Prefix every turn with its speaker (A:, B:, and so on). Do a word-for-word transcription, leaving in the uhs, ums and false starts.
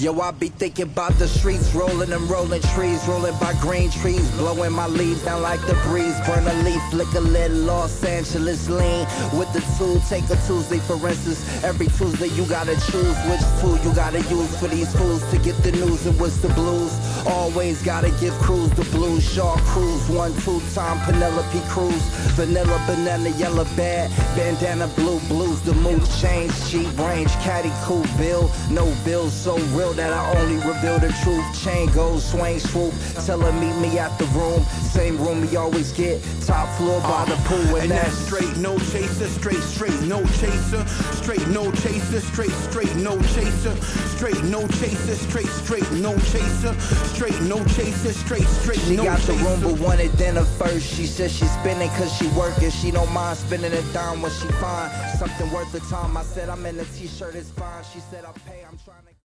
A: Yo, I be thinking about the streets, rolling and rolling trees, rolling by green trees, blowing my leaves down like the breeze. Burn a leaf, lick a lid, Los Angeles lean with the tool. Take a Tuesday, for instance. Every Tuesday you gotta choose which tool you gotta use for these fools to get the news and what's the blues. Always gotta give Cruz the blues. Shaw Cruz, one, two time Penelope Cruz. Vanilla, banana, yellow, bad, bandana, blue, blues. The mood change, cheap range, caddy, cool bill. No bills so real that I only reveal the truth. Chain goes, swing, swoop. Tell her meet me at the room. Same room we always get. Top floor by the pool. And,
B: and
A: that's
B: that's straight, no chaser. Straight, straight, no chaser. Straight, no chaser. Straight, straight, no chaser. Straight, no chaser. Straight, straight, no chaser. Straight, no chaser. Straight, straight,
A: she
B: no
A: got
B: chaser.
A: the room but wanted dinner first. She says she's spending cause she working. She don't mind spending a dime when she find something worth the time. I said I'm in a t-shirt, it's fine. She said I'll pay, I'm trying to